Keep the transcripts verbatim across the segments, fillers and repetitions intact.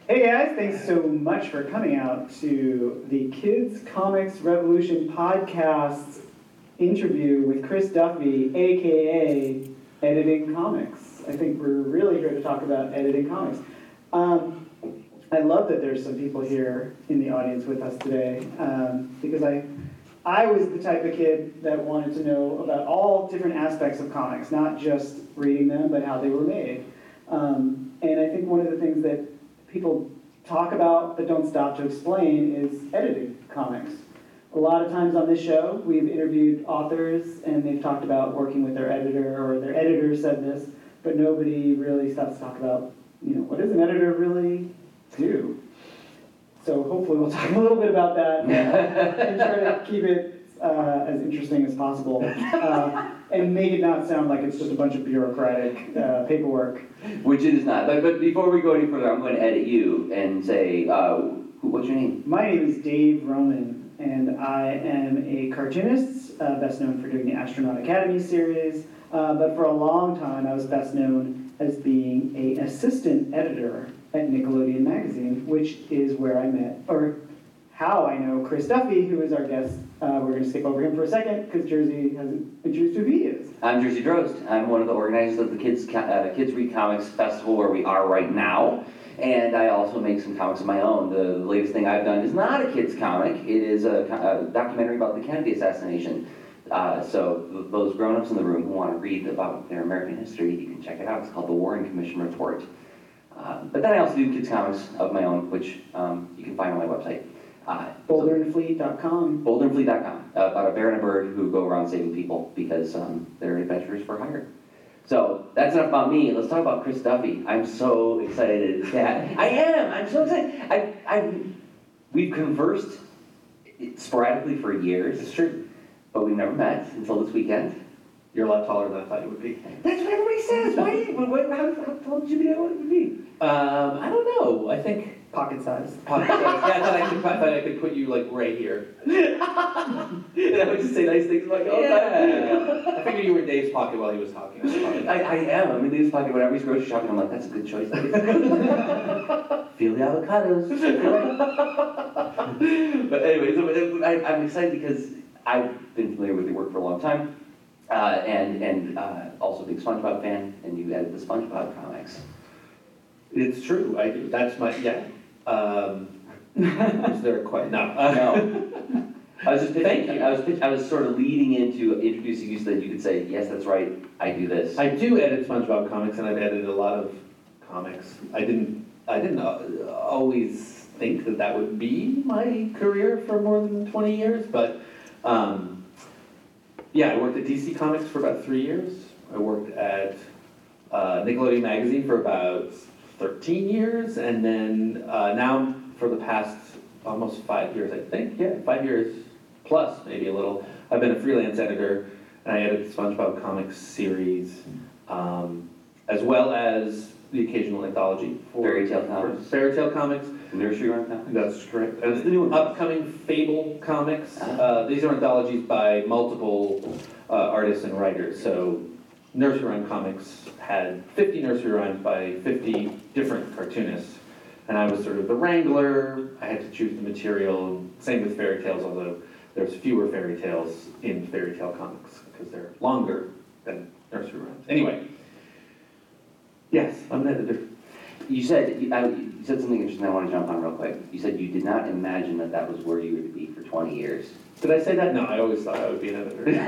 Hey guys, thanks so much for coming out to the Kids Comics Revolution podcast interview with Chris Duffy, aka Editing Comics. I think we're really here to talk about editing comics. Um, I love that there's some people here in the audience with us today, um, because I, I was the type of kid that wanted to know about all different aspects of comics, not just reading them, but how they were made. Um, and I think one of the things that people talk about but don't stop to explain is editing comics. A lot of times on this show, we've interviewed authors and they've talked about working with their editor, or their editor said this, but nobody really stops to talk about, you know, what does an editor really do? So hopefully we'll talk a little bit about that and, and try to keep it uh, as interesting as possible, uh, and make it not sound like it's just a bunch of bureaucratic uh, paperwork. Which it is not. But but before we go any further, I'm going to edit you and say, uh, who, what's your name? My name is Dave Roman, and I am a cartoonist, uh, best known for doing the Astronaut Academy series, uh, but for a long time I was best known as being an assistant editor at Nickelodeon Magazine, which is where I met, or how I know Chris Duffy, who is our guest. Uh, we're going to skip over him for a second, because Jersey hasn't introduced who he is. I'm Jersey Drost. I'm one of the organizers of the Kids uh, Kids Read Comics Festival, where we are right now. And I also make some comics of my own. The latest thing I've done is not a kid's comic. It is a, a documentary about the Kennedy assassination. Uh, so those grown-ups in the room who want to read about their American history, you can check it out. It's called the Warren Commission Report. Uh, but then I also do kids comics of my own, which um, you can find on my website. Uh, Boulder and Fleet dot com. boulder and fleet dot com, uh, about a bear and a bird who go around saving people because um, they're adventurers for hire. So that's enough about me. Let's talk about Chris Duffy. I'm so excited. Yeah, I am. I'm so excited. I, I, we've conversed sporadically for years. It's true, but we've never met until this weekend. You're a lot taller than I thought you would be. That's what everybody says. Why? Do you, what, how, how tall did you think I would be? Um, I don't know. I think Pocket size. pocket size. Yeah, I thought I could. I thought I could put you like right here. And I would just say nice things like, "Oh, Yeah. I figured you were in Dave's pocket while he was talking. I, I am. I'm in Dave's pocket whenever he's grocery shopping. I'm like, that's a good choice. Feel the avocados. But anyway, so I, I'm excited because I've been familiar with your work for a long time, uh, and and uh, also a big SpongeBob fan, and you edit the SpongeBob comics. It's true. I do. That's my yeah. Um, is there a question? No. Uh, No. I was just pitching, Thank you. I was pitch, I was sort of leading into introducing you so that you could say, yes, that's right, I do this. I do edit SpongeBob comics, and I've edited a lot of comics. I didn't. I didn't uh, always think that that would be my career for more than twenty years, but um, yeah, I worked at D C Comics for about three years. I worked at uh, Nickelodeon Magazine for about thirteen years, and then uh, now for the past almost five years, I think, yeah, five years plus, maybe a little, I've been a freelance editor, and I edit the SpongeBob Comics series, um, as well as the occasional anthology for Fairy Tale Comics. for Fairy Tale Comics. Nursery Rhyme comics. That's correct. What's the new one? Upcoming Fable comics. Ah. Uh, these are anthologies by multiple uh, artists and writers. So Nursery Rhyme Comics had fifty nursery rhymes by fifty different cartoonists. And I was sort of the wrangler. I had to choose the material. Same with fairy tales, although there's fewer fairy tales in fairy tale comics because they're longer than nursery rhymes. Anyway, yes, I'm an editor. You said, you, I, you said something interesting I want to jump on real quick. You said you did not imagine that that was where you were to be for twenty years. Did I say that? No, I always thought I would be an editor.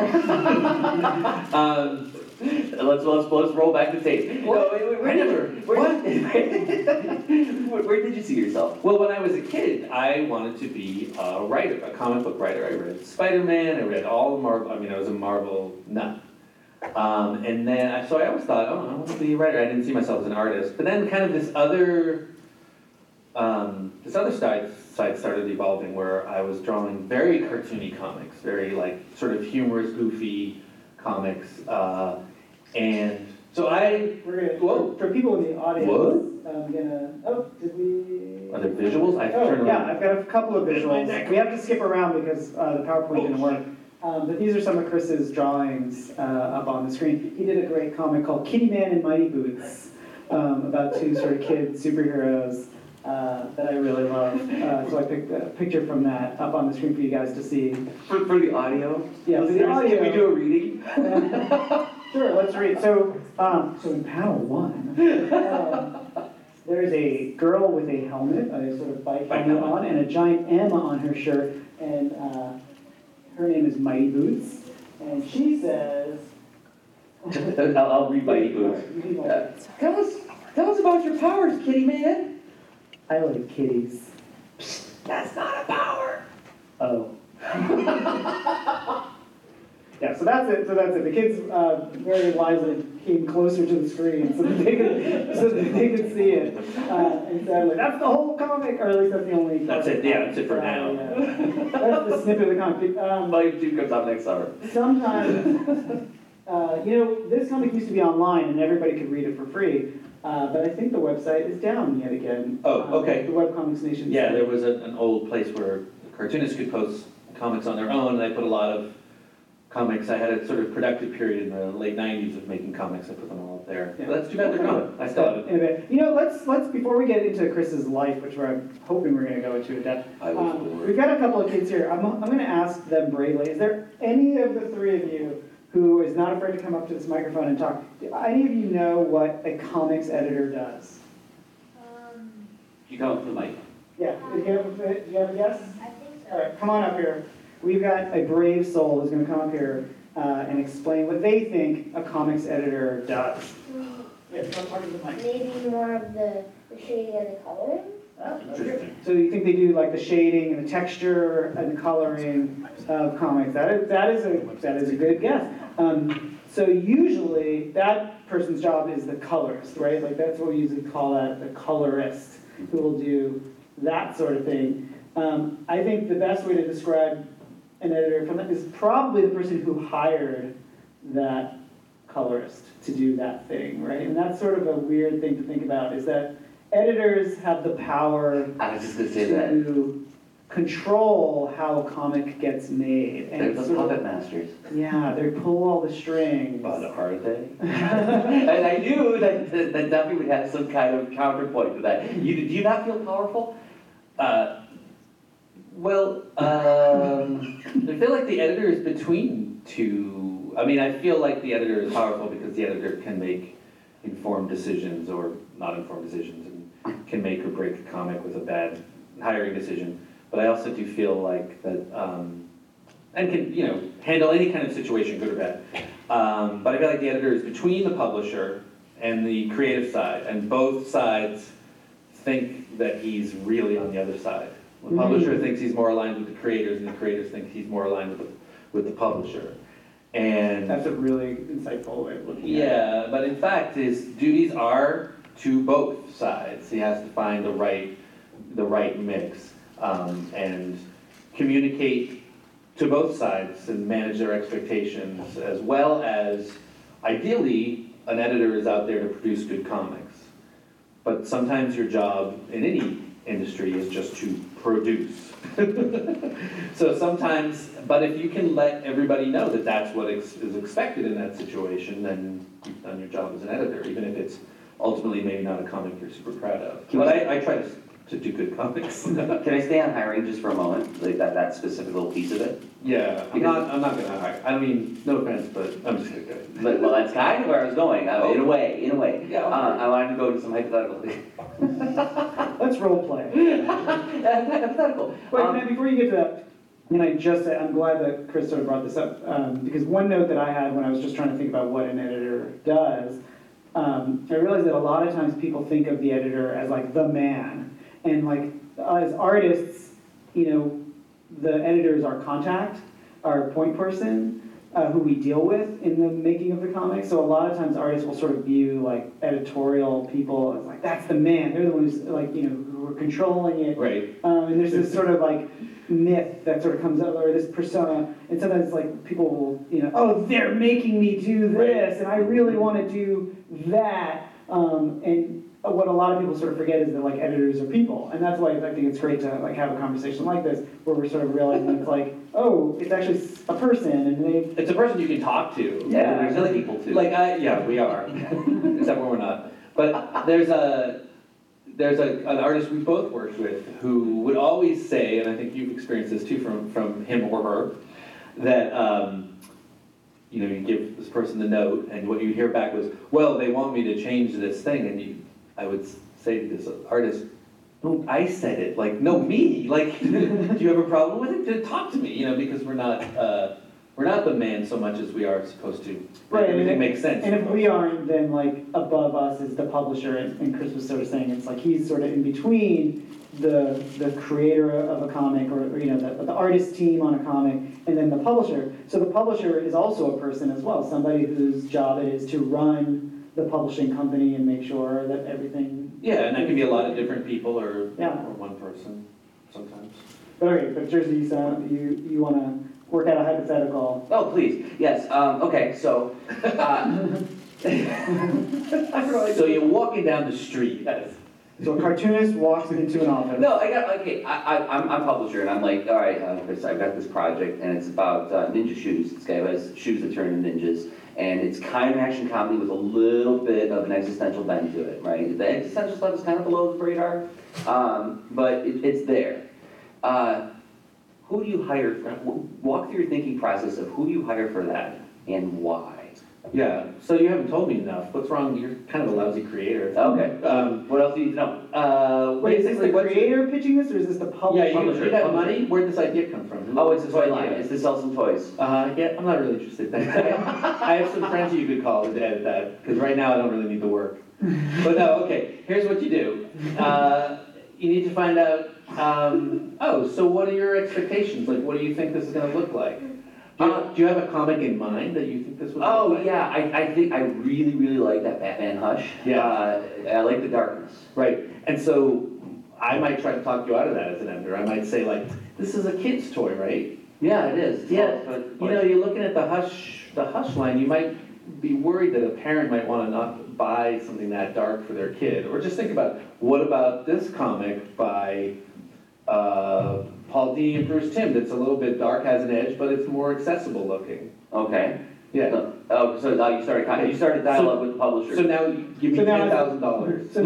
um, Let's, let's, let's roll back the tape. What? No, wait, wait, where I did- never- Where, what? where, where did you see yourself? Well, when I was a kid, I wanted to be a writer, a comic book writer. I read Spider-Man, I read all of Marvel, I mean, I was a Marvel nut. Um, and then, I, so I always thought, oh, I want to be a writer. I didn't see myself as an artist. But then kind of this other, um, this other side, side started evolving where I was drawing very cartoony comics, very like sort of humorous, goofy comics. Uh, and so I, We're gonna, Whoa. for people in the audience, What? I'm gonna, oh, did we? are there visuals? I have to Oh, turn yeah, around. I've got a couple of There's my visuals. neck. We have to skip around because uh, the PowerPoint Oh, didn't work. Um, but these are some of Chris's drawings uh, up on the screen. He did a great comic called Kitty Man and Mighty Boots, um, about two sort of kid superheroes. uh, that I really love. Uh, so I picked a picture from that up on the screen for you guys to see. For, for the audio? Yeah, for the Listeners, audio. Can we do a reading? Sure, let's read. So, um, so in panel one, um, there's a girl with a helmet, a sort of bike Bike helmet helmet. on, and a giant M on her shirt, and uh, her name is Mighty Boots, and she says. I'll, I'll read Mighty Boots. Uh, tell us, tell us about your powers, kitty man. I like kitties. That's not a power. Oh. Yeah, so that's it. So that's it. The kids uh, very wisely came closer to the screen so that they could, so that they could see it. Uh, and said, like, that's the whole comic, or at least that's the only. That's it, yeah, that's it for now. Yeah. That's the snippet of the comic. Um, Mighty two comes out next summer. sometimes, uh, you know, this comic used to be online and everybody could read it for free. Uh, but I think the website is down yet again. Oh, Um, okay. the Webcomics Nation. Yeah, site. there was a, an old place where cartoonists could post comics on their own, and I put a lot of comics. I had a sort of productive period in the late nineties of making comics. I put them all up there. Yeah. But that's too bad they're gone. I still have it. In a bit. You know, let's let's before we get into Chris's life, which we're hoping we're going to go into in depth. I was Um, bored. we've got a couple of kids here. I'm I'm going to ask them bravely. Is there any of the three of you who is not afraid to come up to this microphone and talk? Do any of you know what a comics editor does? Um, You come up to the mic. Yeah. Do you have, a- do you have a guess? I think All so. right, come on up here. We've got a brave soul who's going to come up here uh, and explain what they think a comics editor does. Yeah, come talk to the mic. Maybe more of the, the shading and the coloring. Interesting. So you think they do like the shading and the texture and the coloring of comics? That is that is a that is a good guess. Um, so usually that person's job is the colorist, right? Like that's what we usually call that, the colorist, who will do that sort of thing. Um, I think the best way to describe an editor from that is probably the person who hired that colorist to do that thing, right? And that's sort of a weird thing to think about, is that editors have the power I was just gonna say that. to control how a comic gets made. They're the sort of- puppet masters. Yeah, they pull all the strings. But are they? And I knew that, that, that Duffy would have some kind of counterpoint to that. You, do you not feel powerful? Uh, well, um, I feel like the editor is between two. I mean, I feel like the editor is powerful because the editor can make informed decisions or not informed decisions and can make or break a comic with a bad hiring decision. But I also do feel like that, um, and can, you know, handle any kind of situation, good or bad. Um, but I feel like the editor is between the publisher and the creative side, and both sides think that he's really on the other side. The publisher Mm. thinks he's more aligned with the creators, and the creators think he's more aligned with the, with the publisher. And That's a really insightful way of looking at it. yeah, but in fact, his duties are to both sides. He has to find the right, the right mix, um, and communicate to both sides and manage their expectations, as well as, ideally, an editor is out there to produce good comics. But sometimes your job in any industry is just to produce. So sometimes, but if you can let everybody know that that's what ex- is expected in that situation, then you've done your job as an editor, even if it's ultimately maybe not a comic you're super proud of. But I, I try to, to do good comics. Can I stay on hiring just for a moment? Like that, that specific little piece of it? Yeah, I'm not, I'm not gonna hire, I mean, no offense, but I'm just gonna go. But, well, that's kind of where I was going, uh, in a way, in a way. Yeah. Uh, I wanted to go to some hypothetical. Let's role play. Hypothetical. Wait, Um, now, before you get to that, and I just said, I'm glad that Chris sort of brought this up, um, because one note that I had when I was just trying to think about what an editor does, um, I realized that a lot of times people think of the editor as like the man, and like as artists, you know, the editor is our contact, our point person, uh, who we deal with in the making of the comic. So a lot of times artists will sort of view like editorial people as like, that's the man. They're the ones like, you know, who are controlling it. Right. Um, and there's this sort of like myth that sort of comes up, or this persona, and sometimes like people will, you know, oh, they're making me do this, and I really want to do that. Um, and what a lot of people sort of forget is that like editors are people, and that's why I think it's great to like have a conversation like this, where we're sort of realizing it's like, oh, it's actually a person, and they. It's a person you can talk to. Yeah, there's other people too. Like, I, yeah, we are, except when we're not. But there's a, there's a, an artist we both worked with who would always say, and I think you've experienced this too from, from him or her, that, um, you know, you give this person the note, and what you hear back was, well, they want me to change this thing, and you, I would say to this artist, no, I said it, like, no, me, like, do you have a problem with it? Talk to me, you know, because we're not, uh, we're not the man so much as we are supposed to. Right, and Everything if- makes sense. And if we aren't, then like above us is the publisher, and and Chris was sort of saying, it's like he's sort of in between the, the creator of a comic, or, or, you know, the, the artist team on a comic, and then the publisher. So the publisher is also a person as well, somebody whose job it is to run the publishing company and make sure that everything. Yeah, and that can be a lot of different people, or, Yeah. or one person, sometimes. But okay, but Jersey, you sound, you, you wanna work out a hypothetical. Oh, please, yes, um, okay, so, uh, So you're walking down the street. yes. So a cartoonist walks into an office. No, I got, okay, I, I, I'm, I'm a publisher, and I'm like, all right, uh, Chris, I've got this project, and it's about uh, ninja shoes. This guy who has shoes that turn into ninjas, and it's kind of an action comedy with a little bit of an existential bend to it, right? The existential stuff is kind of below the radar, um, but it, it's there. Uh, who do you hire, for, walk through your thinking process of who you hire for that, and why? Yeah, so you haven't told me enough. What's wrong? You're kind of a lousy creator. Okay, Um, what else do you need to know? uh, Wait, is this basically, the what's your- creator pitching this, or is this the Yeah, publisher? you, Publisher, you got publisher. money? Where'd this idea come from? Oh, it's a toy line, idea? it's to sell some toys. Uh, yeah, I'm not really interested. Thanks. I have some friends who you could call to edit that, because right now I don't really need the work. But no, okay, here's what you do. Uh, you need to find out, um, oh, so what are your expectations? Like, what do you think this is gonna look like? Do you, do you have a comic in mind that you think this would look Oh, like? yeah, I, I think, I really, really like that Batman Hush. Yeah. Uh, I like the darkness. Right, and so I might try to talk you out of that as an editor. I might say like, this is a kid's toy, right? Yeah, it is. It's Yeah, all- but- you know, you're looking at the hush, the hush line, you might be worried that a parent might want to not buy something that dark for their kid. Or just think about, what about this comic by uh, Paul Dini and Bruce Timm that's a little bit dark, has an edge, but it's more accessible looking. Okay. Yeah, So- Oh, so now you started, con- you started dialogue with the publisher. so now you give me So now ten it's- thousand dollars. So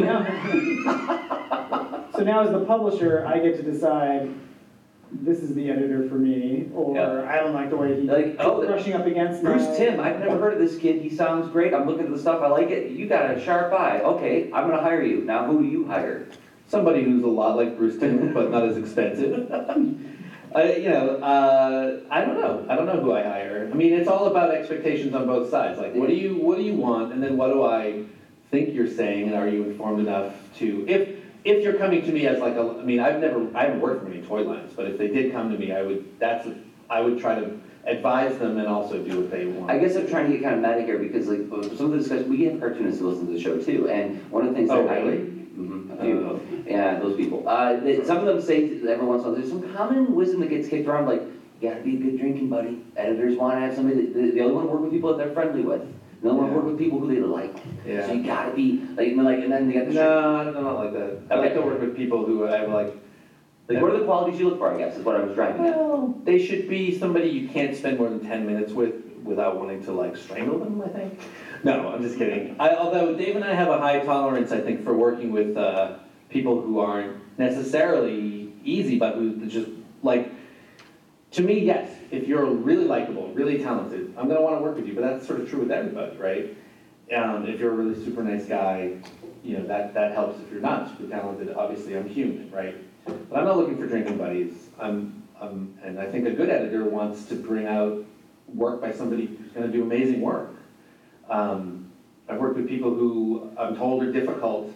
now, so now as the publisher, I get to decide, this is the editor for me, or Yeah. I don't like the way he's Like, oh, the- brushing up against my. Bruce Timm, I've never heard of this kid, he sounds great, I'm looking at the stuff, I like it, you got a sharp eye, okay, I'm gonna hire you. Now, who do you hire? Somebody who's a lot like Bruce Timm, but not as expensive. I, you know, uh, I don't know. I don't know who I hire. I mean, it's all about expectations on both sides. Like, what do you, what do you want, and then what do I think you're saying, and are you informed enough to? If if you're coming to me as like a, I mean, I've never, I haven't worked for any toy lines, but if they did come to me, I would. That's, I would try to advise them and also do what they want. I guess I'm trying to get kind of meta here, because like, some of the discussion, we have cartoonists who listen to the show too, and one of the things Oh, that I. really? Mhm, a few. Oh. Yeah, those people. Uh, they, some of them say to- every once in a while, there's some common wisdom that gets kicked around, like, you gotta be a good drinking buddy. Editors wanna have somebody, that, they, they only wanna work with people that they're friendly with. They only wanna Yeah. work with people who they like. Yeah. So you gotta be, like, you know, like, and then they got the. No, no, not like that. I like Okay. to work with people who I have like. Like, what are the qualities you look for, I guess, is what I was driving at. Well, they should be somebody you can't spend more than ten minutes with without wanting to like strangle them, I think. No, I'm just kidding. I, although Dave and I have a high tolerance, I think, for working with uh, people who aren't necessarily easy, but who just like, to me, yes, if you're really likable, really talented, I'm gonna wanna work with you, but that's sort of true with everybody, right? Um, if you're a really super nice guy, you know, that, that helps. If you're not super talented, obviously I'm human, right? But I'm not looking for drinking buddies. I'm, I'm, and I think a good editor wants to bring out work by somebody who's gonna do amazing work. Um, I've worked with people who I'm told are difficult,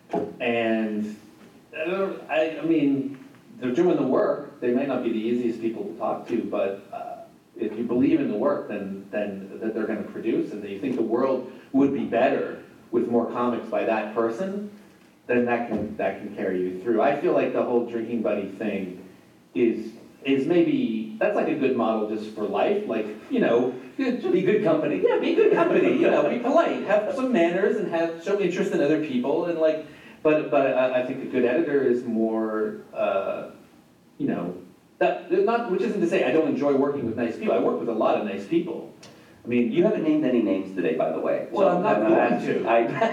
and I, don't, I, I mean, they're doing the work. They might not be the easiest people to talk to, but uh, if you believe in the work, then, then that they're gonna produce, and that you think the world would be better with more comics by that person, then that can, that can carry you through. I feel like the whole drinking buddy thing is, is maybe, that's like a good model just for life, like, you know, Be good company. yeah, be good company, you know, be polite, have some manners and have, show interest in other people and like, but, but I, I think a good editor is more, uh, you know, that, not, which isn't to say I don't enjoy working with nice people, I work with a lot of nice people. I mean, you You haven't haven't named any names today, by the way. Well, So I'm not going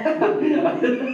I-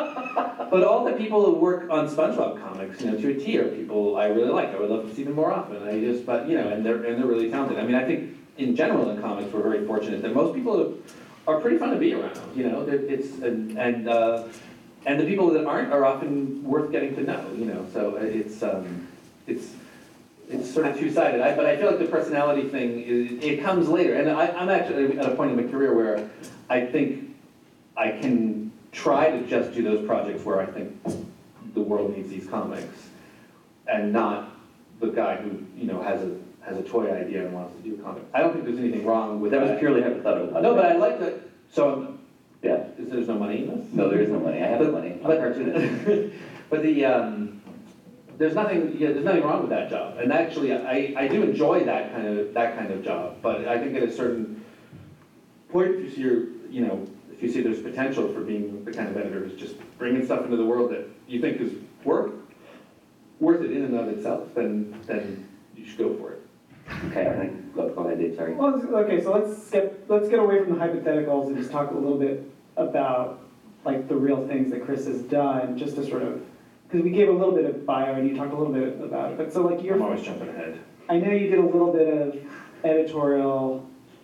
But all the people who work on SpongeBob comics, you know, to a T, are people I really like. I would love to see them more often. I just, but you know, and they're and they're really talented. I mean, I think in general in comics we're very fortunate that most people are pretty fun to be around. You know, They're- it's and and uh, and the people that aren't are often worth getting to know. You know, so it's um, it's. It's sort of two-sided, I, but I feel like the personality thing, is, it comes later. And I, I'm actually at a point in my career where I think I can try to just do those projects where I think the world needs these comics, and not the guy who, you know, has a has a toy idea and wants to do a comic. I don't think there's anything wrong with That that. was purely hypothetical. No, but I like that, so, Yeah, is there's no money in this? no, there is no money, I have no money, I'm a But- cartoonist. But the, um, there's nothing, yeah, there's nothing wrong with that job. And actually, I, I do enjoy that kind of, that kind of job. But I think at a certain point, if you see your, you know, if you see there's potential for being the kind of editor who's just bringing stuff into the world that you think is worth, worth it in and of itself, then, then you should go for it. Okay, I think, go go ahead, Dave, sorry. Well, okay, so let's get, let's get away from the hypotheticals and just talk a little bit about, like, the real things that Chris has done, just to sort of, because we gave a little bit of bio and you talked a little bit about it, but so like you're, I'm always jumping ahead. I know you did a little bit of editorial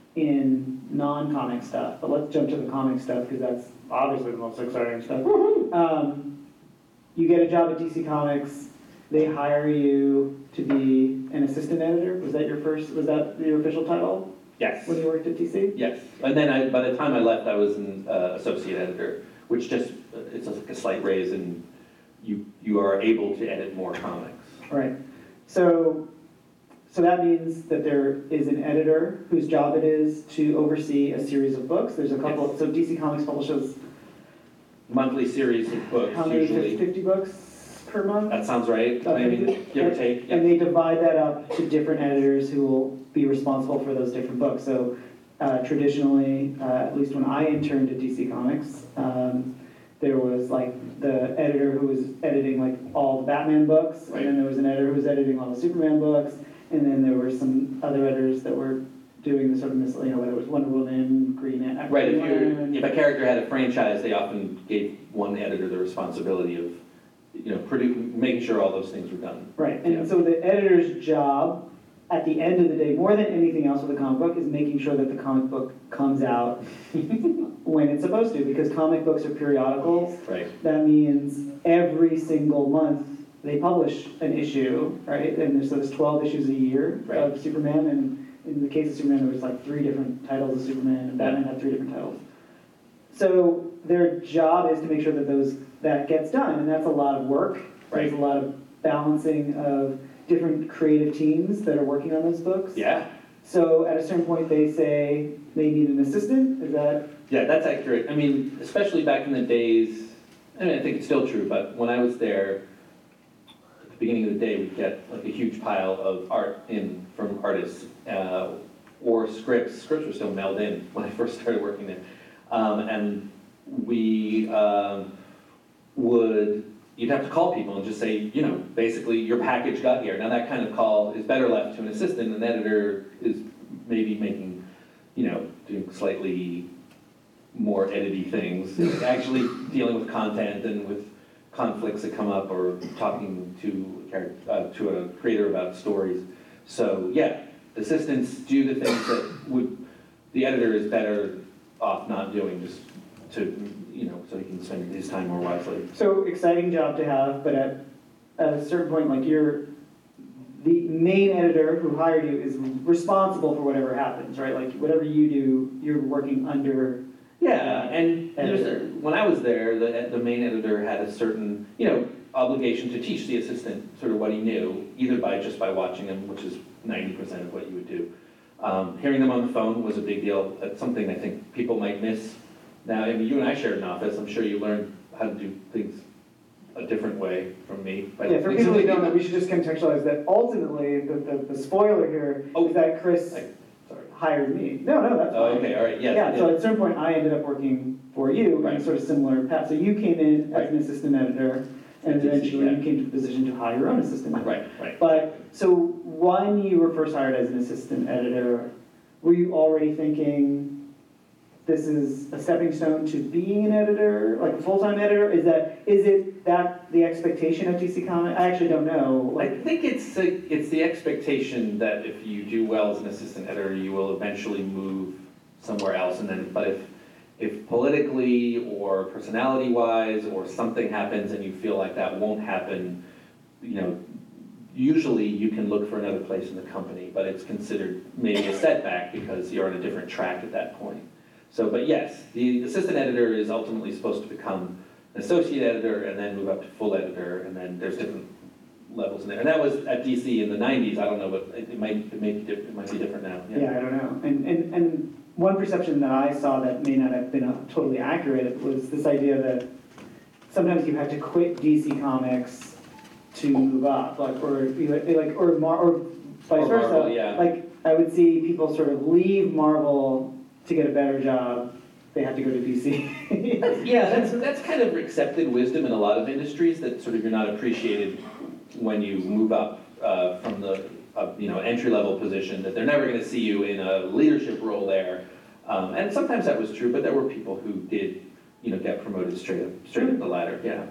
in non-comic stuff, but let's jump to the comic stuff, because that's obviously the most exciting stuff. Um, you get a job at D C Comics, they hire you to be an assistant editor, was that your first, was that your official title Yes. when you worked at D C? Yes. And then I, by the time I left, I was an uh, associate editor, which just, it's like a slight raise, and you, you are able to edit more comics. Right. So, so that means that there is an editor whose job it is to oversee a series of books. There's a couple, Yes. so D C Comics publishes Monthly series of books, how many, usually. fifty books per month? That sounds right, About maybe, fifty? give or take. And they divide that up to different editors who will be responsible for those different books. So uh, traditionally, uh, at least when I interned at D C Comics, um, there was like the editor who was editing like all the Batman books, Right. and then there was an editor who was editing all the Superman books, and then there were some other editors that were doing the sort of miscellaneous, you know, whether it was Wonder Woman, Green Lantern. Right, if you, if a character had a franchise, they often gave one editor the responsibility of, you know, produ making sure all those things were done. Right, Yeah. and so the editor's job, at the end of the day, more than anything else with a comic book, is making sure that the comic book comes out when it's supposed to, because comic books are periodicals. Right. That means every single month they publish an issue, right? And there's, so there's twelve issues a year Right. of Superman, and in the case of Superman, there was like three different titles of Superman, and Batman had three different titles. So their job is to make sure that those, that gets done, and that's a lot of work. There's a lot of balancing of different creative teams that are working on those books. Yeah, So at a certain point, they say they need an assistant, is that? yeah, that's accurate. I mean, especially back in the days, I mean, I think it's still true, but when I was there, at the beginning of the day, we'd get like a huge pile of art in from artists, uh, or scripts. Scripts were still mailed in when I first started working there. Um, and we um, would, you'd have to call people and just say, you know, basically, your package got here. Now, that kind of call is better left to an assistant. An editor is maybe making, you know, doing slightly more edity things, actually dealing with content and with conflicts that come up, or talking to a char- uh, to a creator about stories. So yeah, assistants do the things that would, the editor is better off not doing, just to, you know, so he can spend his time more wisely. So exciting job to have, but at, at a certain point, like you're, the main editor who hired you is responsible for whatever happens, right? Like whatever you do, you're working under. Yeah, and there's, Editor. when I was there, the, the main editor had a certain, you know, obligation to teach the assistant sort of what he knew, either by, just by watching him, which is ninety percent of what you would do. Um, hearing them on the phone was a big deal. That's something I think people might miss. Now, I mean, you and I shared an office. I'm sure you learned how to do things a different way from me. But Yeah, for people who don't know, we should just contextualize that ultimately, the, the, the spoiler here Oh. is that Chris I- Sorry. hired me. No, no, that's fine. Oh, okay, all right, yes. Yeah, so at a certain point, I ended up working for you in Right. a sort of similar path. So you came in as an assistant editor, and I did see eventually you that. came to the position to hire your own assistant editor. Right, right. But, so when you were first hired as an assistant editor, were you already thinking this is a stepping stone to being an editor, like a full-time editor? Is that, is it that the expectation of D C Comics? I actually don't know. I Like, think it's the, it's the expectation that if you do well as an assistant editor, you will eventually move somewhere else. And then, but if, if politically or personality-wise or something happens and you feel like that won't happen, you know, usually you can look for another place in the company, but it's considered maybe a setback because you're on a different track at that point. So, but yes, the assistant editor is ultimately supposed to become an associate editor and then move up to full editor, and then there's different levels in there. And that was at D C in the nineties. I don't know, but it, it might it may be diff- it might be different now. yeah, I don't know. And, and, and one perception that I saw that may not have been uh, totally accurate was this idea that sometimes you had to quit D C Comics to move up, like, or, you know, like, or, Mar- or vice Or versa. Marvel, yeah. Like, I would see people sort of leave Marvel to get a better job, they have to go to D C. Yeah, that's, that's kind of accepted wisdom in a lot of industries, that sort of you're not appreciated when you move up uh, from the, uh, you know, entry-level position, that they're never gonna see you in a leadership role there. Um, and sometimes that was true, but there were people who did, you know, get promoted straight up, straight up the ladder, yeah.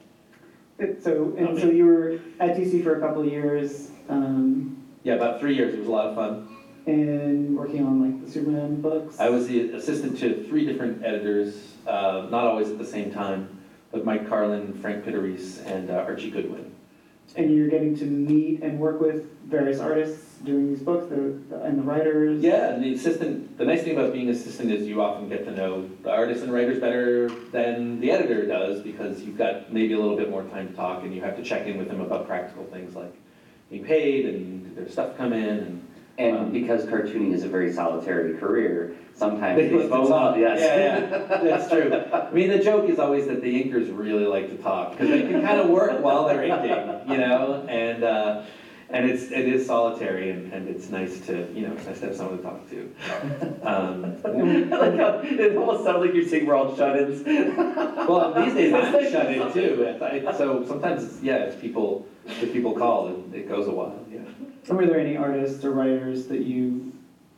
So, and so you were at D C for a couple of years, um, Yeah, about three years, it was a lot of fun. and working on like the Superman books. I was the assistant to three different editors, uh, not always at the same time, but Mike Carlin, Frank Pitteris, and uh, Archie Goodwin. And you're getting to meet and work with various artists doing these books, the, and the writers. Yeah, and the assistant, the nice thing about being assistant is you often get to know the artists and writers better than the editor does, because you've got maybe a little bit more time to talk, and you have to check in with them about practical things like being paid and did their stuff come in, and And because cartooning is a very solitary career, sometimes They these like to phone talk. calls, yes. Yeah, yeah, that's true. I mean, the joke is always that the inkers really like to talk, because they can kind of work while they're inking, you know? And, uh, and it's, it is solitary, and, and it's nice to, you know, it's nice to have someone to talk to. Um, I like how it almost sounds like you're saying we're all shut-ins. Well, these days I'm shut in too, It's- I- so sometimes, it's, yeah, if people, if people call, and it goes a while, yeah. And were there any artists or writers that you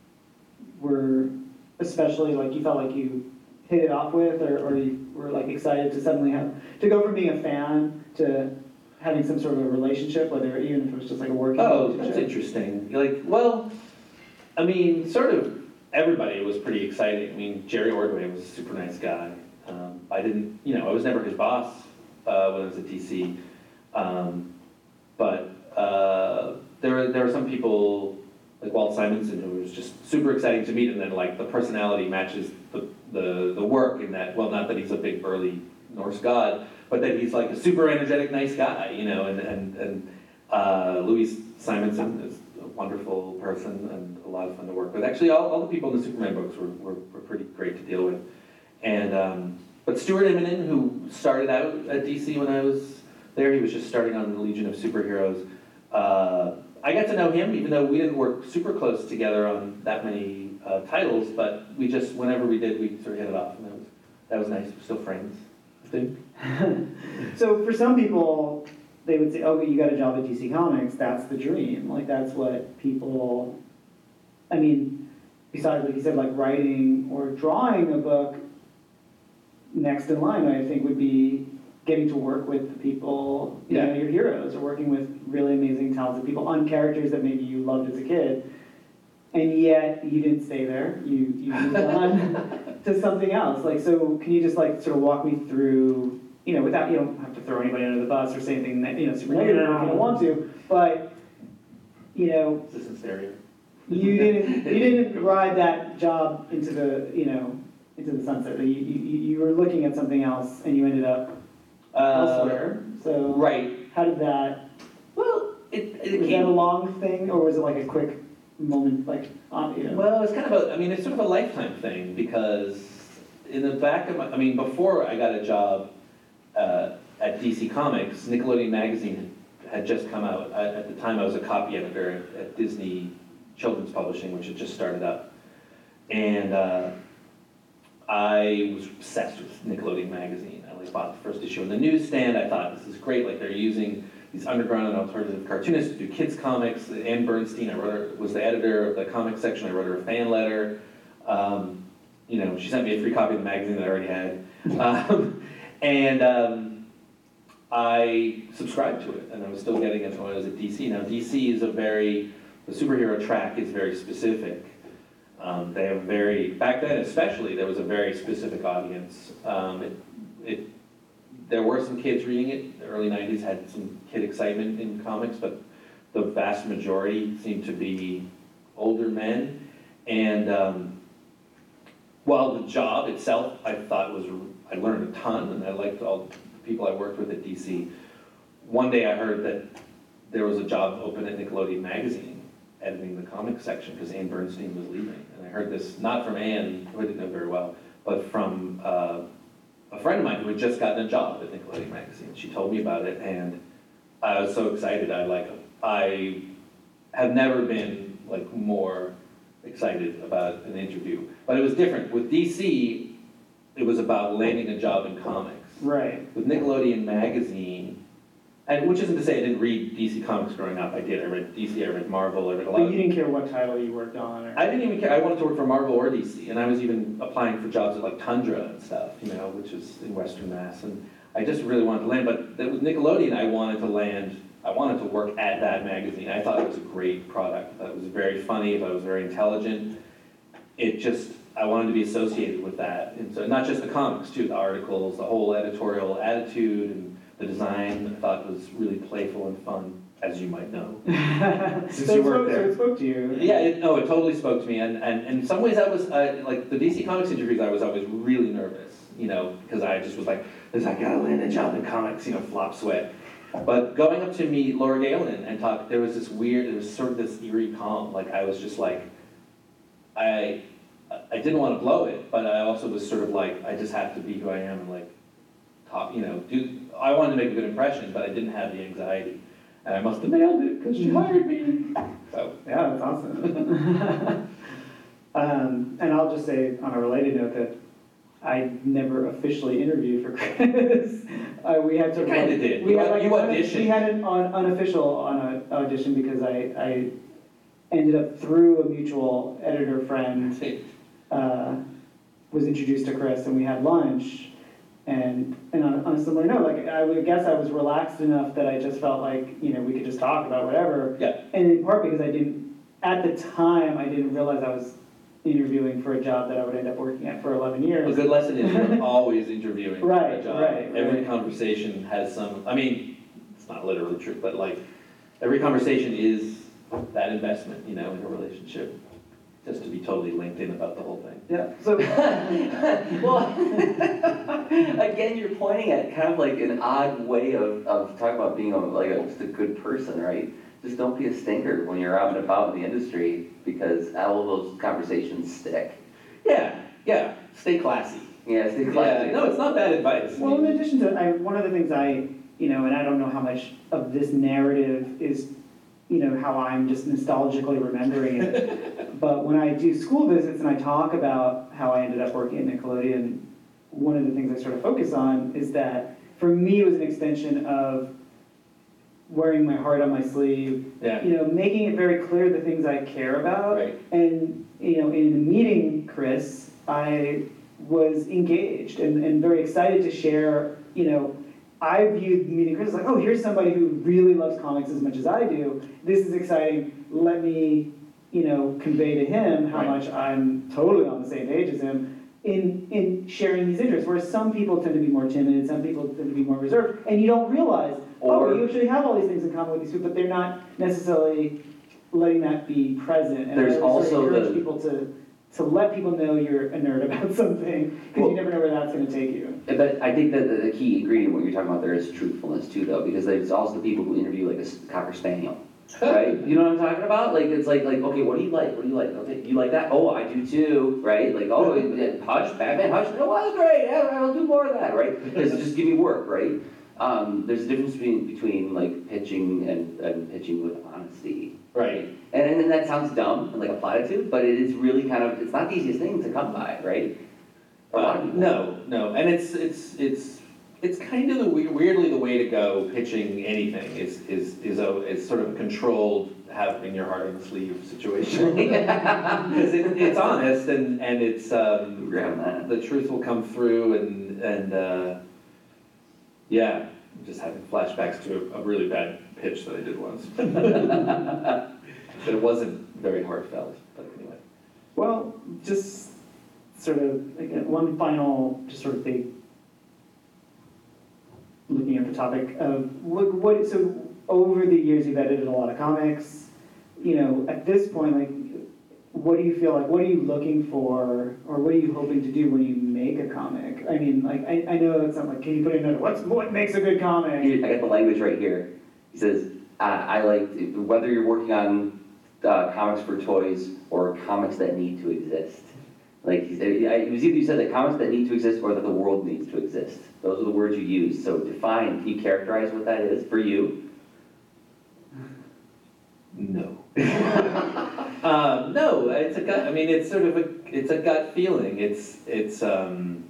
were especially, like, you felt like you hit it off with, or, or you were like excited to suddenly have, to go from being a fan to having some sort of a relationship, whether, even if it was just like a working Oh, that's relationship? interesting. Like, well, I mean, sort of everybody was pretty exciting. I mean, Jerry Ordway was a super nice guy. Um, I didn't, you know, I was never his boss uh, when I was at D C. Um, but uh, there were there were some people like Walt Simonson who was just super exciting to meet, and then like the personality matches the the the work in that. Well, not that he's a big burly Norse god, but that he's like a super energetic, nice guy, you know. And and and uh, Louise Simonson is a wonderful person and a lot of fun to work with. Actually, all, all the people in the Superman books were, were, were pretty great to deal with. And um, but Stuart Immonen, who started out at D C when I was there, he was just starting on the Legion of Superheroes. Uh, I got to know him, even though we didn't work super close together on that many uh, titles, but we just, whenever we did, we sort of hit it off, and that was, that was nice. We're still friends, I think. So for some people, they would say, oh, you got a job at D C Comics, that's the dream. Like, that's what people, I mean, besides, like you said, like writing or drawing a book, next in line, I think, would be getting to work with the people, you know, Yeah. your heroes, or working with really amazing, talented people on characters that maybe you loved as a kid. And yet, you didn't stay there, you, you moved on to something else. Like, so can you just like sort of walk me through, you know, without, you don't have to throw anybody under the bus or say anything that, you know, super negative if you don't want to, but, you know, Assistant stereo. you didn't, you didn't ride that job into the, you know, into the sunset. You, you, you were looking at something else and you ended up elsewhere. So Right. how did that, Well, it, it was came... that a long thing, or was it like a quick moment, like, on, you know? Well, it's kind of a, I mean, it's sort of a lifetime thing, because in the back of my, I mean, before I got a job uh, at D C Comics, Nickelodeon Magazine had just come out. I, at the time, I was a copy editor at, at Disney Children's Publishing, which had just started up. And uh, I was obsessed with Nickelodeon Magazine. I like bought the first issue on the newsstand. I thought, this is great, like they're using these underground and alternative cartoonists who do kids comics. Ann Bernstein, I wrote her, was the editor of the comic section. I wrote her a fan letter. Um, you know, she sent me a free copy of the magazine that I already had. Um, and um, I subscribed to it, and I was still getting it when I was at D C. Now, D C is a very, the superhero track is very specific. Um, they have very, back then especially, there was a very specific audience. Um, it, it, there were some kids reading it. The early nineties had some kid excitement in comics, but the vast majority seemed to be older men. And um, while the job itself, I thought was, I learned a ton, and I liked all the people I worked with at D C. One day I heard that there was a job open at Nickelodeon Magazine, editing the comic section, because Ann Bernstein was leaving. And I heard this, not from Ann, who I didn't know very well, but from uh, a friend of mine who had just gotten a job at Nickelodeon Magazine. She told me about it, and I was so excited. I like, I have never been like more excited about an interview. But it was different. With D C, it was about landing a job in comics. Right. With Nickelodeon Magazine, and which isn't to say I didn't read D C comics growing up. I did. I read D C, I read Marvel, I read a lot But of... you didn't care what title you worked on? Or... I didn't even care. I wanted to work for Marvel or D C, and I was even applying for jobs at like Tundra and stuff, you know, which is in Western Mass. And I just really wanted to land. But with Nickelodeon, I wanted to land, I wanted to work at that magazine. I thought it was a great product. I thought it was very funny, I thought it was very intelligent. It just, I wanted to be associated with that. And so not just the comics too, the articles, the whole editorial attitude, and the design I thought was really playful and fun, as you might know. Since so you it worked spoke, there. So it spoke to you. Yeah, it, no, it totally spoke to me. And, and, and in some ways I was, uh, like the D C Comics interviews, I was always really nervous, you know, because I just was like, I gotta land a job in comics, you know, flop sweat. But going up to meet Laura Galen and talk, there was this weird, there was sort of this eerie calm. Like I was just like, I, I didn't want to blow it, but I also was sort of like, I just have to be who I am and like, talk, you know, do, I wanted to make a good impression, but I didn't have the anxiety. And I must have nailed it because she hired me. So. Yeah, that's awesome. um, and I'll just say on a related note that I never officially interviewed for Chris. uh, we had to. You kind of did. We You, had like you an- auditioned. We had an un- unofficial on a audition because I, I ended up through a mutual editor friend. Uh, was introduced to Chris, and we had lunch. And and on, on a similar note, like I would guess I was relaxed enough that I just felt like, you know, we could just talk about whatever. Yeah. And in part because I didn't, at the time, I didn't realize I was interviewing for a job that I would end up working at for eleven years. A good lesson is you're always interviewing for Right, a job. right, Every right. conversation has some, I mean, it's not literally true, but like, every conversation is that investment, you know, in a relationship, just to be totally linked in about the whole thing. Yeah, so, Well, again, you're pointing at kind of like an odd way of, of talking about being a, like a, just a good person, right? Just don't be a stinker when you're out and about in the industry, because all of those conversations stick. Yeah, yeah, stay classy. Yeah, stay Yeah, classy. no, it's not bad advice. I well, in mean, addition to, I, one of the things I, you know, and I don't know how much of this narrative is, you know, how I'm just nostalgically remembering it. But when I do school visits and I talk about how I ended up working at Nickelodeon, one of the things I sort of focus on is that for me it was an extension of wearing my heart on my sleeve, Yeah, you know, making it very clear the things I care about. right. And, you know, in meeting Chris, I was engaged and, and very excited to share, you know, I viewed meeting Chris as like, oh, here's somebody who really loves comics as much as I do. This is exciting. Let me, you know, convey to him how Right. much I'm totally on the same page as him in, in sharing these interests. Whereas some people tend to be more timid, some people tend to be more reserved, and you don't realize, Or- oh, you actually have all these things in common with these people, but they're not necessarily letting that be present. And There's I always sort of also encourage the- people to, to let people know you're a nerd about something, because Well- you never know where that's going to take you. But I think that the, the key ingredient, what you're talking about there, is truthfulness too, though, because there's also the people who interview like a s- Cocker Spaniel, right? You know what I'm talking about? Like, it's like, like, okay, what do you like? What do you like? Okay, you like that? Oh, I do too, right? Like, oh, yeah, Hush, Batman, Hush, oh, well, great, yeah, I'll do more of that, right? Just, just give me work, right? Um, there's a difference between, between like pitching and, and pitching with honesty. Right. And, and that sounds dumb and like a platitude, but it is really kind of, it's not the easiest thing to come by, right? For a lot of Uh, people. no, no, and it's, it's, it's, it's kind of the we- weirdly the way to go pitching anything is is is a is sort of a controlled having your heart on the sleeve situation because it, it's honest and and it's um, Grab that. the truth will come through and and uh, yeah, I'm just having flashbacks to a, a really bad pitch that I did once, but it wasn't very heartfelt. But anyway, Well, just sort of, again, one final, just sort of big, looking at the topic of what, what, so over the years you've edited a lot of comics, you know, at this point, like, what do you feel like, what are you looking for, or what are you hoping to do when you make a comic? I mean, like, I, I know it's not like, can you put in a, what's, what makes a good comic? Here, I got the language right here. He says, uh, I like, whether you're working on uh, comics for toys or comics that need to exist. Like, he said, it was either you said that comics that need to exist or that the world needs to exist. Those are the words you use. So define, can you characterize what that is for you? no. um, no, it's a gut. I mean, it's sort of a it's a gut feeling. It's it's um.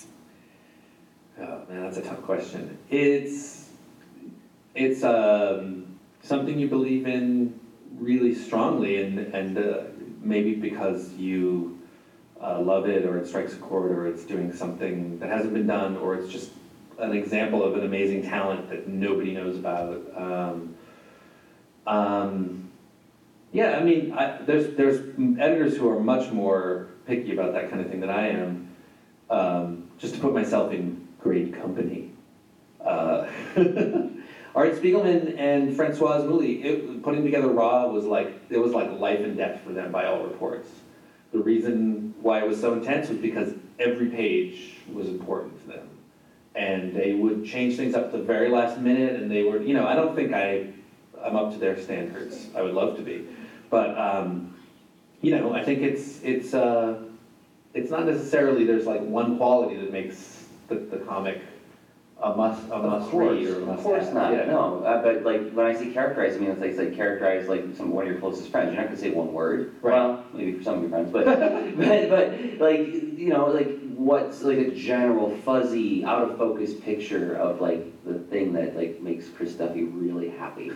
Oh man, that's a tough question. It's it's um something you believe in really strongly, and and uh, maybe because you uh, love it, or it strikes a chord, or it's doing something that hasn't been done, or it's just an example of an amazing talent that nobody knows about. Um, um, yeah, I mean, I, there's there's editors who are much more picky about that kind of thing than I am. Um, just to put myself in great company. Uh, Art Spiegelman and Francoise Mouly, it, putting together Raw was like, it was like life and death for them by all reports. The reason why it was so intense was because every page was important to them. And they would change things up to the very last minute, and they were, you know, I don't think I, I'm up to their standards. I would love to be. But, um, you know, I think it's, it's, uh, it's not necessarily there's like one quality that makes the, the comic a must, a must read or a must Of course have. not, Yeah. no, uh, but like, when I say characterize, I mean, it's like, it's like characterize like some, one of your closest friends, you're not gonna say one word. Right. Well, maybe for some of your friends, but, but, but, like, you know, like, what's like a general fuzzy, out of focus picture of like, the thing that like makes Chris Duffy really happy?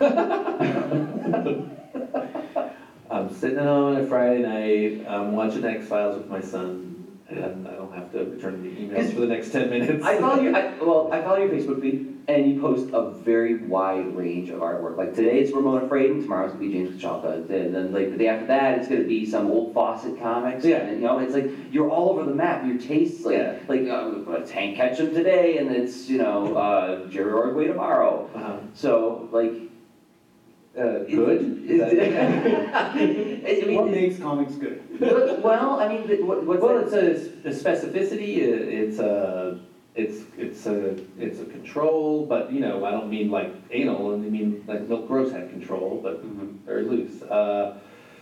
I'm sitting at home on a Friday night, I'm watching X-Files with my son, and I don't have to return the emails for the next ten minutes. I follow your, I, well, I follow your Facebook feed, and you post a very wide range of artwork. Like today it's Ramona Fraden, tomorrow's gonna be James Kachalka, and then like the day after that it's gonna be some old Fawcett comics. Yeah. And you know, it's like you're all over the map. Your tastes, like Yeah. like uh, it's Hank Ketchum today, and it's you know uh, Jerry Ordway tomorrow. Uh-huh. So like. Uh, good? Is that- I mean, What makes comics good? well, I mean, the- what, what's Well, that? it's a, a specificity, it- it's a, it's, it's a, it's a control, but, you know, I don't mean like anal, I mean like Milk Gross had control, but Mhm. very loose. Uh,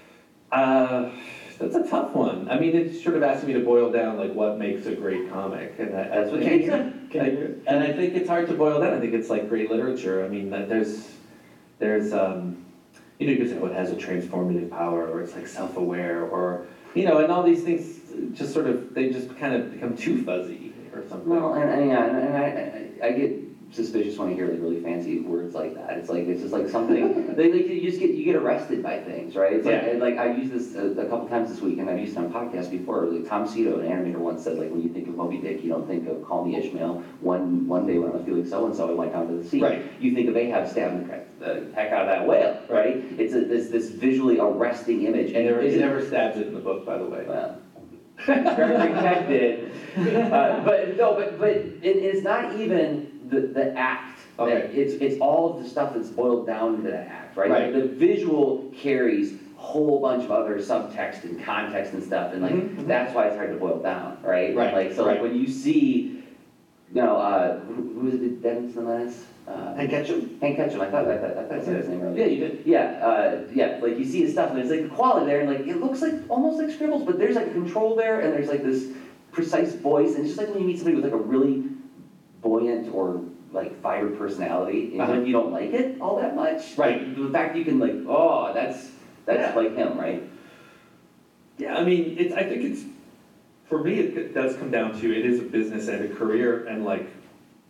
uh, that's a tough one. I mean, it's sort of asking me to boil down like what makes a great comic, and I, That's what I you think- said. Can you? And I think it's hard to boil down. I think it's like great literature. I mean, that there's, there's, um, you know, you could say, oh, it has a transformative power, or it's like self-aware, or, you know, and all these things just sort of, they just kind of become too fuzzy or something. Well, and, and yeah, and, and I, I, I get suspicious when I hear like really fancy words like that. It's like it's just like something they like you just get you get arrested by things, right? It's like, Yeah. and, like I used this a, a couple times this week, and I've used it on podcasts before. Like Tom Cito, an animator, once said like when you think of Moby Dick, you don't think of Call Me Ishmael. One one day when I was feeling so and so, I went down to the sea. Right. You think of Ahab stabbing the heck- the heck out of that whale, right? It's a, this this visually arresting image, He and never, is he it- never stabs it in the book, by the way. well, very protected. Uh, but no, but but it, it's not even the, the act. That Okay. It's it's all of the stuff that's boiled down into that act, right? Right. The visual carries a whole bunch of other subtext and context and stuff, and like Mhm, mhm. that's why it's hard to boil down, right? Right, Like so, right. like when you see, you know, uh, who, who is it? Dennis the Menace. Uh, And Ketchum? Hank Ketchum. I thought I thought, I thought I said his name earlier. Yeah, you did. Yeah, uh, yeah, like you see his stuff, and there's like the quality there, and like it looks like almost like scribbles, but there's like a control there, and there's like this precise voice, and it's just like when you meet somebody with like a really buoyant or like fired personality, even Uh-huh. if you don't like it all that much, Right. the fact you can like, oh, that's that's Yeah. like him, right? Yeah, I mean, it's, I think it's, for me, it does come down to, it is a business and a career, and like,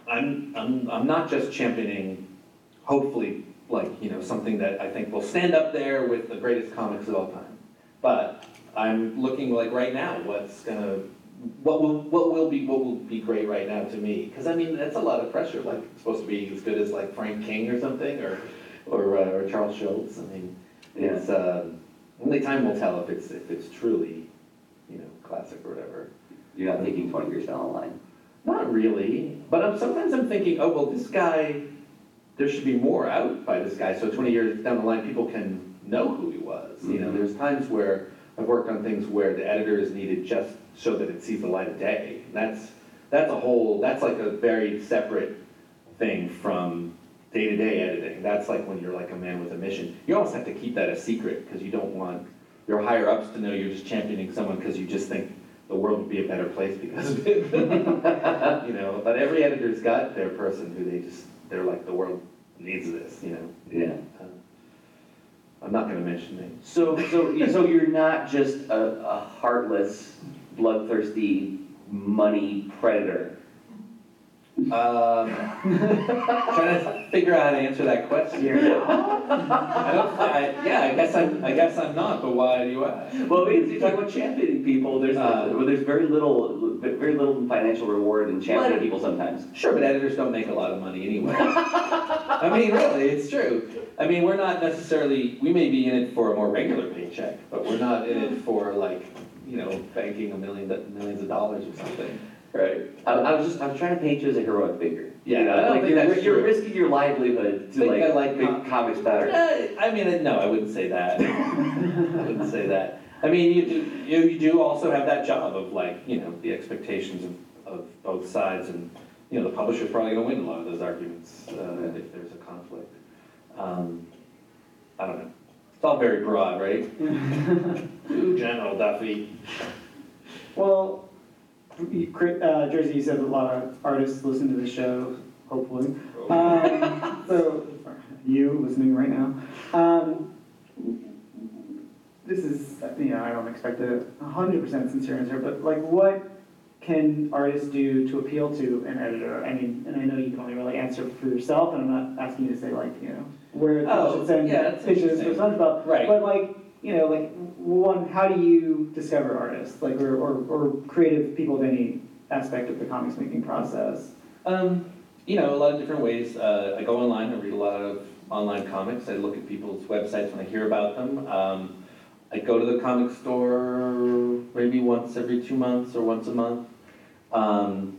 I'm, I'm, I'm not just championing, hopefully, like, you know, something that I think will stand up there with the greatest comics of all time. But I'm looking like right now, what's gonna, what will, what will be, what will be great right now to me? Because I mean, that's a lot of pressure, like, it's supposed to be as good as like Frank King or something, or, or, uh, or Charles Schultz. I mean, it's, uh, only time will tell if it's, if it's truly, you know, classic or whatever. You're not thinking twenty years down the line? Not really, but I'm, sometimes I'm thinking, oh, well, this guy, there should be more out by this guy, so twenty years down the line, people can know who he was. You know, Mhm. there's times where I've worked on things where the editor is needed just so that it sees the light of day. That's, that's a whole, that's like a very separate thing from day-to-day editing. That's like when you're like a man with a mission. You almost have to keep that a secret, because you don't want your higher-ups to know you're just championing someone because you just think the world would be a better place because of it. You know, but every editor's got their person who they just, they're like, the world needs this, you know? Yeah. Um, I'm not gonna mention names. So, so, so you're not just a, a heartless, bloodthirsty, money predator. Um, trying to figure out how to answer that question. I don't, I, yeah, I guess I'm, I guess I'm not, but why do you ask? Well, because you talk about championing people, there's, Uh, well, there's very little, very little financial reward in championing Well, people sometimes. Sure, but editors don't make a lot of money anyway. I mean, really, it's true. I mean, we're not necessarily, we may be in it for a more regular paycheck, but we're not in it for like, you know, banking a million, millions of dollars or something. Right. I, I was just, I was trying to paint you as a heroic figure. Yeah, You know, I don't like think you're, that's you're true. risking your livelihood to Think like, I like make com- comics better. Uh, I mean, no, I wouldn't say that. I wouldn't say that. I mean, you do, you, you do also have that job of like, you know, the expectations of, of both sides, and, you know, the publisher's probably gonna win a lot of those arguments, uh, if there's a conflict. Um, I don't know. It's all very broad, right? Too general, Duffy. Well, you- Chris- uh, Jersey, you said a lot of artists listen to the show, hopefully. Um, so, you listening right now. Um, this is, you know, I don't expect a hundred percent sincere answer, but like, what can artists do to appeal to an editor? I mean, and I know you can only really answer for yourself, and I'm not asking you to say like, you know, where people Oh, should send yeah, that's pitches for interesting. SpongeBob. Right. But like, you know, like, one, how do you discover artists, like, or, or, or creative people of any aspect of the comics making process? Um, you know, a lot of different ways. Uh, I go online, I read a lot of online comics. I look at people's websites when I hear about them. Um, I go to the comic store maybe once every two months or once a month. Um,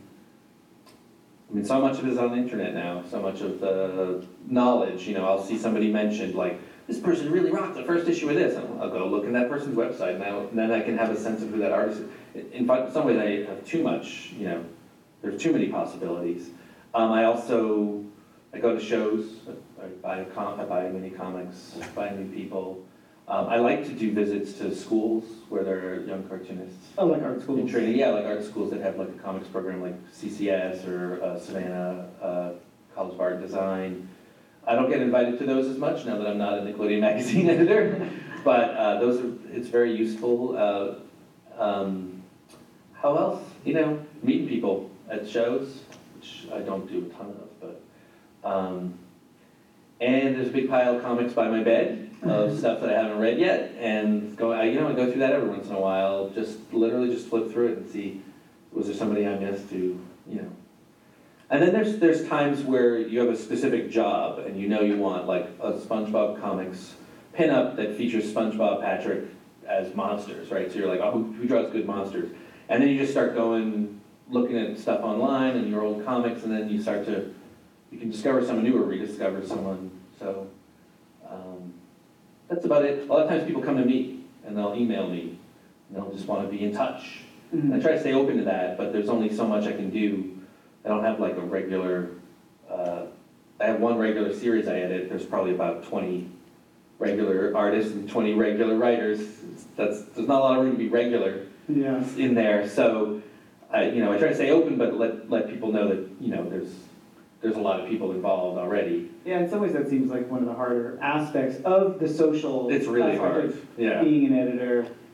I mean, so much of it is on the internet now, so much of the knowledge, you know, I'll see somebody mentioned, like, this person really rocked the first issue of this, and I'll go look in that person's website, and, I'll, and then I can have a sense of who that artist is. In fact, in some ways I have too much, you know, there's too many possibilities. Um, I also, I go to shows, I buy, com- I buy mini comics, I buy new people. Um, I like to do visits to schools where there are young cartoonists. Oh, like art In schools? training, yeah, like art schools that have like a comics program like C C S or uh, Savannah uh, College of Art Design. I don't get invited to those as much now that I'm not a Nickelodeon magazine editor, but uh, those are, it's very useful. Uh, um, how else? You know, meeting people at shows, which I don't do a ton of, but. Um, and there's a big pile of comics by my bed of stuff that I haven't read yet, and go, I, you know, I go through that every once in a while, just literally just flip through it and see, was there somebody I missed who, you know. And then there's there's times where you have a specific job and you know you want like a SpongeBob comics pinup that features SpongeBob, Patrick as monsters, right? So you're like, oh, who, who draws good monsters? And then you just start going, looking at stuff online and your old comics, and then you start to, you can discover someone new or rediscover someone. So um, that's about it. A lot of times people come to me and they'll email me and they'll just want to be in touch. Mhm. I try to stay open to that, but there's only so much I can do. I don't have like a regular, uh, I have one regular series I edit. There's probably about twenty regular artists and twenty regular writers. That's, there's not a lot of room to be regular Yeah. in there. So, I, you know, I try to stay open, but let, let people know that, you know, there's, there's a lot of people involved already. Yeah, in some ways that seems like one of the harder aspects of the social It's really aspect hard, of yeah. being an editor.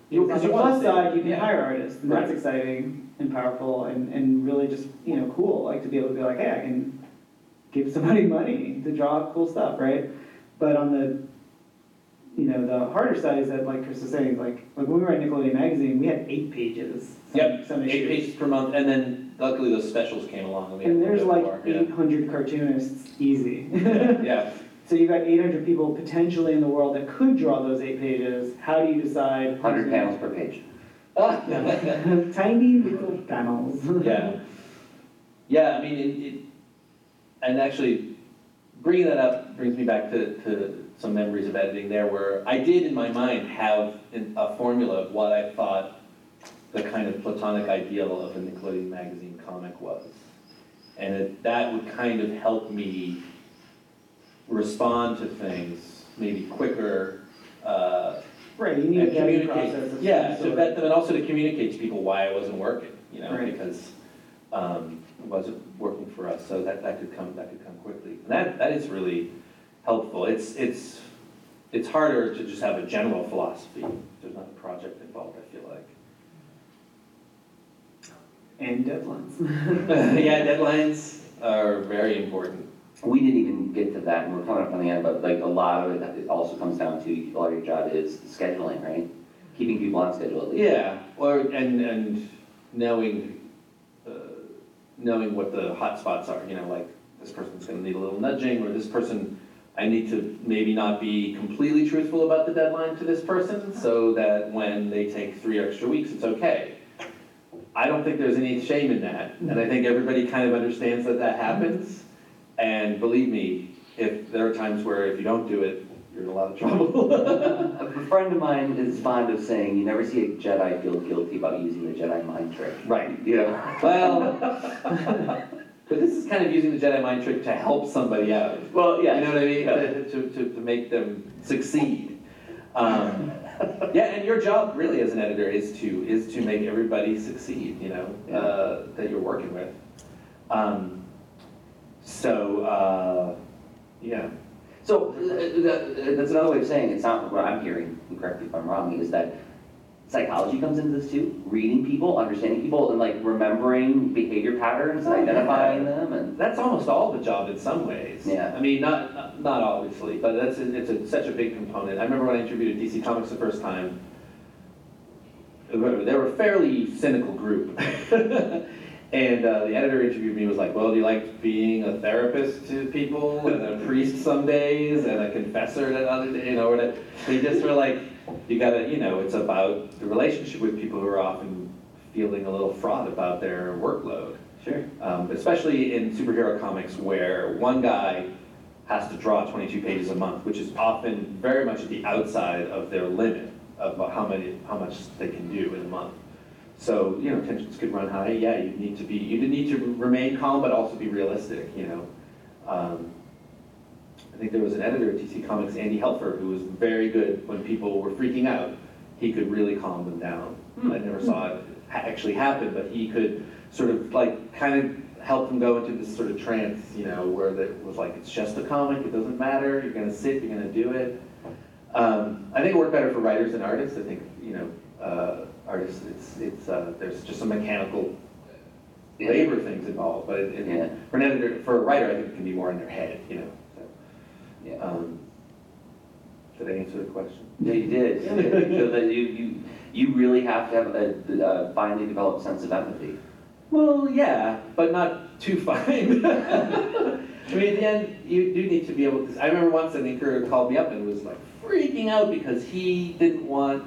You- on 'cause the you wanna plus say- side, you can yeah. hire artists, and that's Right. exciting and powerful and, and really just, you know, cool, like to be able to be like, hey, I can give somebody money to draw cool stuff, right? But on the, you know, the harder side is that, like Chris was saying, like, like when we were at Nickelodeon Magazine, we had eight pages. some- Yep, Some eight issues. pages per month, and then luckily those specials came along. And, we had And a little there's bit like more, yeah. eight hundred cartoonists, easy. Yeah, yeah. So you've got eight hundred people potentially in the world that could draw those eight pages. How do you decide? who's one hundred gonna- panels per page. Tiny little panels. Yeah. Yeah, I mean, it, it, and actually, bringing that up brings me back to, to some memories of editing there, where I did in my mind have an, a formula of what I thought the kind of platonic ideal of a Nickelodeon Magazine comic was. And it, that would kind of help me respond to things maybe quicker, uh, Right, you need a and vetting communicate. process. of Yeah, some to sort. vet them and also to communicate to people why I wasn't working, you know, Right. because um, it wasn't working for us. So that, that could come that could come quickly. And that that is really helpful. It's it's it's harder to just have a general philosophy. There's not a project involved, I feel like. And deadlines. Yeah, deadlines are very important. We didn't even get to that, and we're coming up on the end, but like a lot of it, it also comes down to, a lot of your job is scheduling, right? Keeping people on schedule at least. Yeah, or and and knowing uh, knowing what the hot spots are. You know, like this person's going to need a little nudging, or this person, I need to maybe not be completely truthful about the deadline to this person, so that when they take three extra weeks, it's okay. I don't think there's any shame in that, and I think everybody kind of understands that that happens. And believe me, if there are times where if you don't do it, you're in a lot of trouble. A friend of mine is fond of saying, you never see a Jedi feel guilty about using the Jedi mind trick. Right. Yeah. Well, but this is kind of using the Jedi mind trick to help somebody out. Well, yeah. You know what I mean? Yeah. To, to, to, to make them succeed. Um, yeah, and your job really as an editor is to is to make everybody succeed. You know, Yeah. uh, that you're working with. Um, so uh, yeah. So, uh, that- that's another way of saying, it's not what I'm hearing, and correct me if I'm wrong, is that psychology comes into this too? Reading people, understanding people, and like remembering behavior patterns, and Oh, yeah. identifying them, and... That's almost all the job in some ways. Yeah. I mean, not not, not obviously, but that's a, it's a, such a big component. I remember when I interviewed at D C Comics the first time. They were a fairly cynical group, and uh, the editor interviewed me was like, "Well, do you like being a therapist to people and a priest some days and a confessor at other days?" You know, or that- they just were like, "You gotta, you know, it's about the relationship with people who are often feeling a little fraught about their workload." Sure. Um, especially in superhero comics where one guy has to draw twenty-two pages a month, which is often very much at the outside of their limit of how many, how much they can do in a month. So, you know, tensions could run high. Yeah, you need to be, you need to remain calm, but also be realistic, you know. Um, I think there was an editor at D C Comics, Andy Helfer, who was very good when people were freaking out. He could really calm them down. Hmm. I never saw it ha- actually happen, but he could sort of like kind of help them go into this sort of trance, you know, where it was like, it's just a comic, it doesn't matter, you're gonna sit, you're gonna do it. Um, I think it worked better for writers than artists. I think, you know, uh, artists, it's, it's, uh, there's just some mechanical labor things involved, but it, it- Yeah. for an editor, for a writer, I think it can be more in their head, you know, so. Yeah. Um, Did I answer the question? Yeah, you did. You did. So that you, you, you really have to have a, a finely developed sense of empathy. Well, yeah, but not too fine. I mean, at the end, you do need to be able to, I remember once an inker called me up and was like freaking out because he didn't want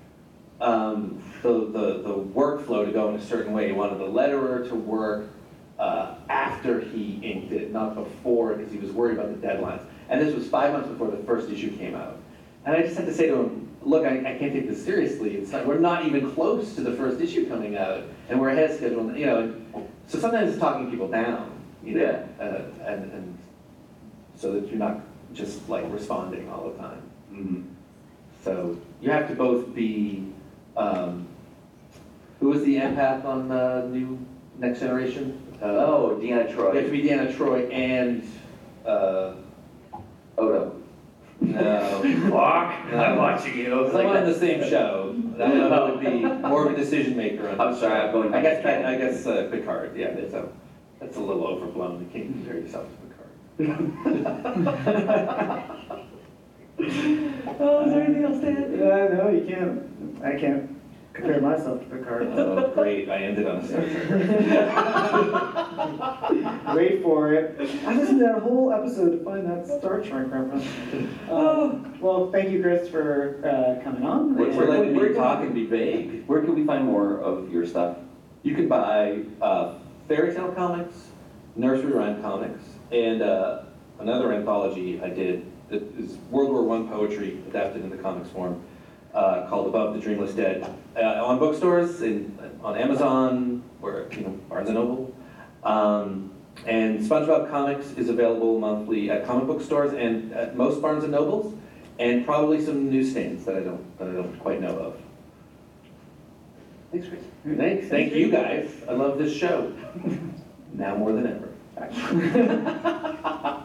um, the, the, the workflow to go in a certain way. He wanted the letterer to work uh, after he inked it, not before, because he was worried about the deadlines. And this was five months before the first issue came out. And I just had to say to him, look, I, I can't take this seriously. It's like, we're not even close to the first issue coming out, and we're ahead of schedule, you know. And so sometimes it's talking people down, you know, Yeah. uh, and, and so that you're not just like responding all the time. Mm-hmm. So you have to both be, um, who was the empath on the new Next Generation? Uh, Oh, Deanna You have to Troy. be Deanna Troy and, uh, Odo. No. Fuck, I'm watching you. If I'm on the same show, that one would be more of a decision maker on the I'm sorry, show. I'm going I guess, back. I guess uh, Picard, yeah, that's a, that's a little overblown, you can't compare yourself to Picard. Oh, is there anything else to add? Yeah, no, you can't, I can't compare myself to Picard. Oh, great, I ended on a Star Trek. Wait for it. I listened to that whole episode to find that Star Trek reference. Um, well, thank you, Chris, for uh, coming on. Where- We're where- letting where me can- talk and be vague. Where can we find more of your stuff? You can buy uh, fairy tale comics, nursery rhyme comics, and uh, another anthology I did that is World War One poetry adapted into comics form, uh, called Above the Dreamless Dead, uh, on bookstores, and on Amazon, or you know Barnes and Noble. Um, and SpongeBob Comics is available monthly at comic book stores and at most Barnes and Nobles, and probably some newsstands that I don't that I don't quite know of. Thanks, Chris. Thanks, thank you guys. I love this show. Now more than ever.